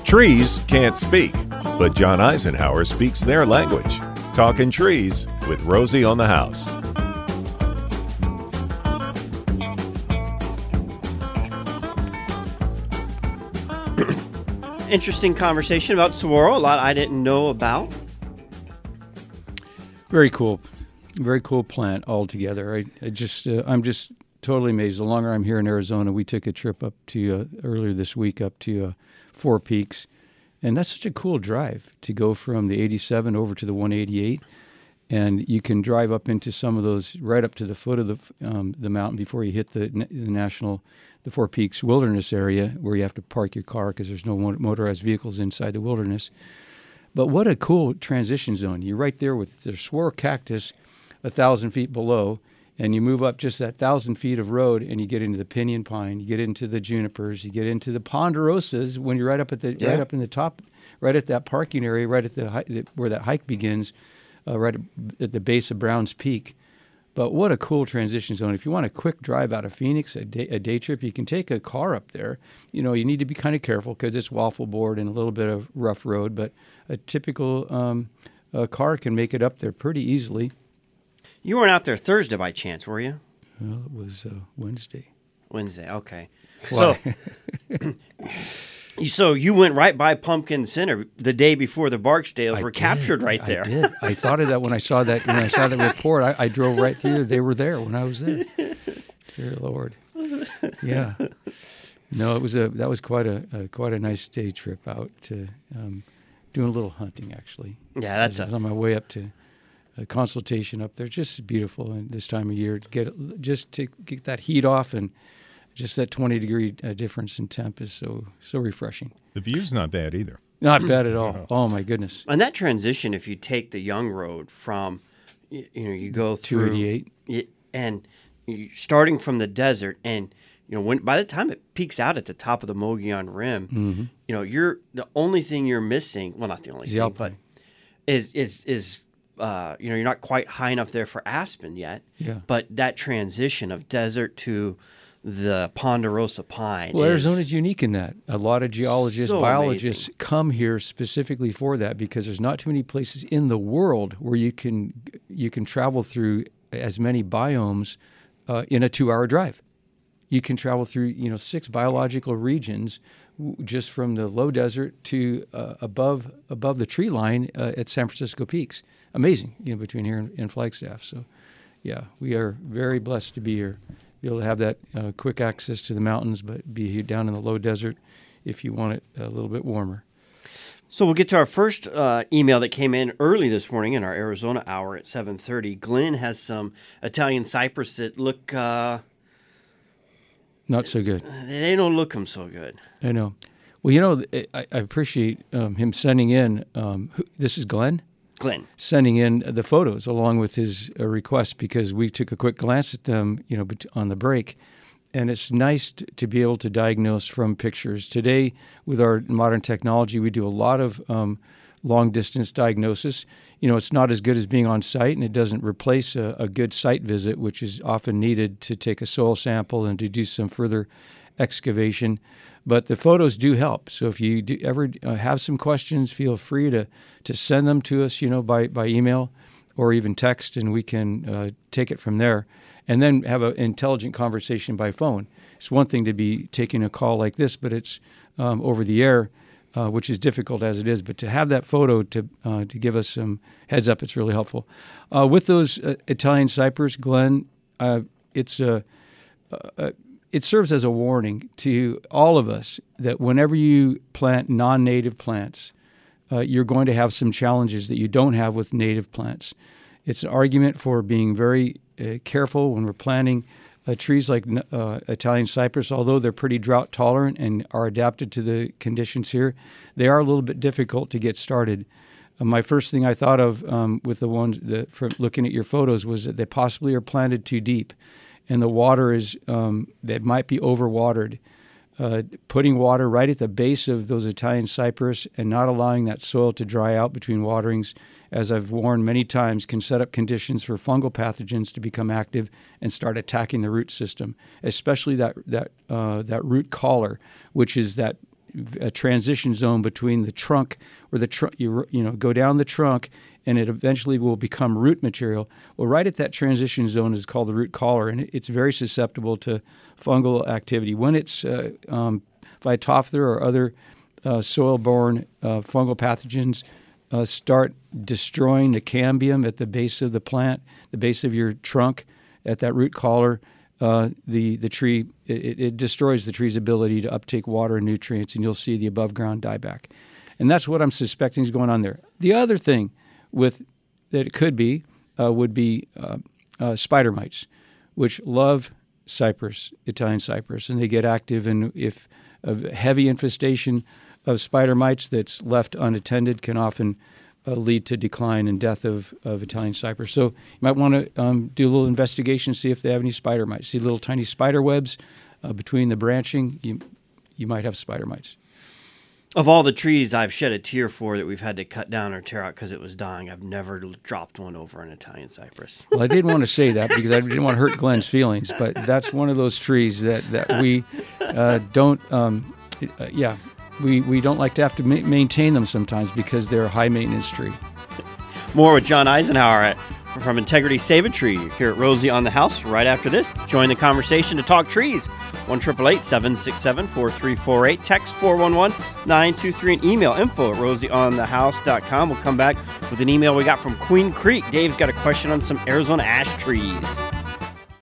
Trees can't speak, but John Eisenhower speaks their language. Talking Trees with Rosie on the House. Interesting conversation about saguaro. A lot I didn't know about. Very cool plant altogether. I'm just totally amazed. The longer I'm here in Arizona, we took a trip up to earlier this week up to Four Peaks, and that's such a cool drive to go from the 87 over to the 188, and you can drive up into some of those right up to the foot of the mountain before you hit the Four Peaks wilderness area where you have to park your car because there's no motorized vehicles inside the wilderness. But what a cool transition zone. You're right there with the saguaro cactus 1,000 feet below, and you move up just that 1,000 feet of road, and you get into the pinyon pine, you get into the junipers, you get into the ponderosas when you're right up at right up in the top, right at that parking area, right at where that hike begins, right at the base of Browns Peak. But what a cool transition zone. If you want a quick drive out of Phoenix, a day trip, you can take a car up there. You know, you need to be kind of careful because it's waffle board and a little bit of rough road, but a typical car can make it up there pretty easily. You weren't out there Thursday by chance, were you? Well, it was Wednesday. Wednesday, okay. Why? So you went right by Pumpkin Center the day before the Barksdales were captured right there. I did. I thought of that when I saw that. When I saw the report, I drove right through. They were there when I was there. Dear Lord. Yeah. No, that was quite a nice day trip out to doing a little hunting actually. Yeah, I was on my way up to a consultation up there. Just beautiful, and this time of year to get that heat off and. Just that 20-degree difference in temp is so refreshing. The view's not bad either. Not bad at all. Oh, my goodness. And that transition, if you take the Young Road from, you go through 288, and starting from the desert, and by the time it peaks out at the top of the Mogollon Rim, you're the only thing you're missing. Well, not the only thing, but is you're not quite high enough there for aspen yet. Yeah. But that transition of desert to the ponderosa pine. Well, Arizona's unique in that. A lot of geologists, biologists come here specifically for that because there's not too many places in the world where you can travel through as many biomes in a 2-hour drive. You can travel through 6 biological regions just from the low desert to above the tree line at San Francisco Peaks. Amazing, between here and Flagstaff. So, yeah, we are very blessed to be here. Be able to have that quick access to the mountains, but be down in the low desert if you want it a little bit warmer. So we'll get to our first email that came in early this morning in our Arizona hour at 7:30. Glenn has some Italian cypress that look... not so good. They don't look them so good. I know. Well, I appreciate him sending in... this is Glenn? Glenn. Sending in the photos along with his request because we took a quick glance at them, on the break. And it's nice to be able to diagnose from pictures. Today, with our modern technology, we do a lot of long-distance diagnosis. It's not as good as being on site, and it doesn't replace a good site visit, which is often needed to take a soil sample and to do some further excavation. But the photos do help. So if you do ever have some questions, feel free to send them to us, by email or even text, and we can take it from there. And then have an intelligent conversation by phone. It's one thing to be taking a call like this, but it's over the air, which is difficult as it is. But to have that photo to give us some heads up, it's really helpful. With those Italian cypress, Glenn, it serves as a warning to all of us that whenever you plant non-native plants, you're going to have some challenges that you don't have with native plants. It's an argument for being very careful when we're planting trees like Italian cypress. Although they're pretty drought tolerant and are adapted to the conditions here, they are a little bit difficult to get started. My first thing I thought of with the ones from looking at your photos was that they possibly are planted too deep. And the water is that might be overwatered. Putting water right at the base of those Italian cypress and not allowing that soil to dry out between waterings, as I've warned many times, can set up conditions for fungal pathogens to become active and start attacking the root system, especially that root collar, which is that a transition zone between the trunk, where the trunk you go down the trunk, and it eventually will become root material. Well, right at that transition zone is called the root collar, and it's very susceptible to fungal activity. When it's Phytophthora or other soil-borne fungal pathogens start destroying the cambium at the base of the plant, the base of your trunk, at that root collar, the tree, it destroys the tree's ability to uptake water and nutrients, and you'll see the above ground dieback. And that's what I'm suspecting is going on there. The other thing that it could be would be spider mites, which love cypress, Italian cypress, and they get active. And if a heavy infestation of spider mites that's left unattended can often lead to decline and death of Italian cypress. So you might want to do a little investigation, see if they have any spider mites. See little tiny spider webs between the branching, you might have spider mites. Of all the trees I've shed a tear for that we've had to cut down or tear out because it was dying, I've never dropped one over an Italian cypress. Well, I didn't want to say that because I didn't want to hurt Glenn's feelings, but that's one of those trees that we don't, we don't like to have to maintain them sometimes because they're a high-maintenance tree. More with John Eisenhower from Integrity Save a Tree here at Rosie on the House right after this. Join the conversation to talk trees. 1-888-767-4348. Text 411-923 and email info@rosieonthehouse.com. We'll come back with an email we got from Queen Creek. Dave's got a question on some Arizona ash trees.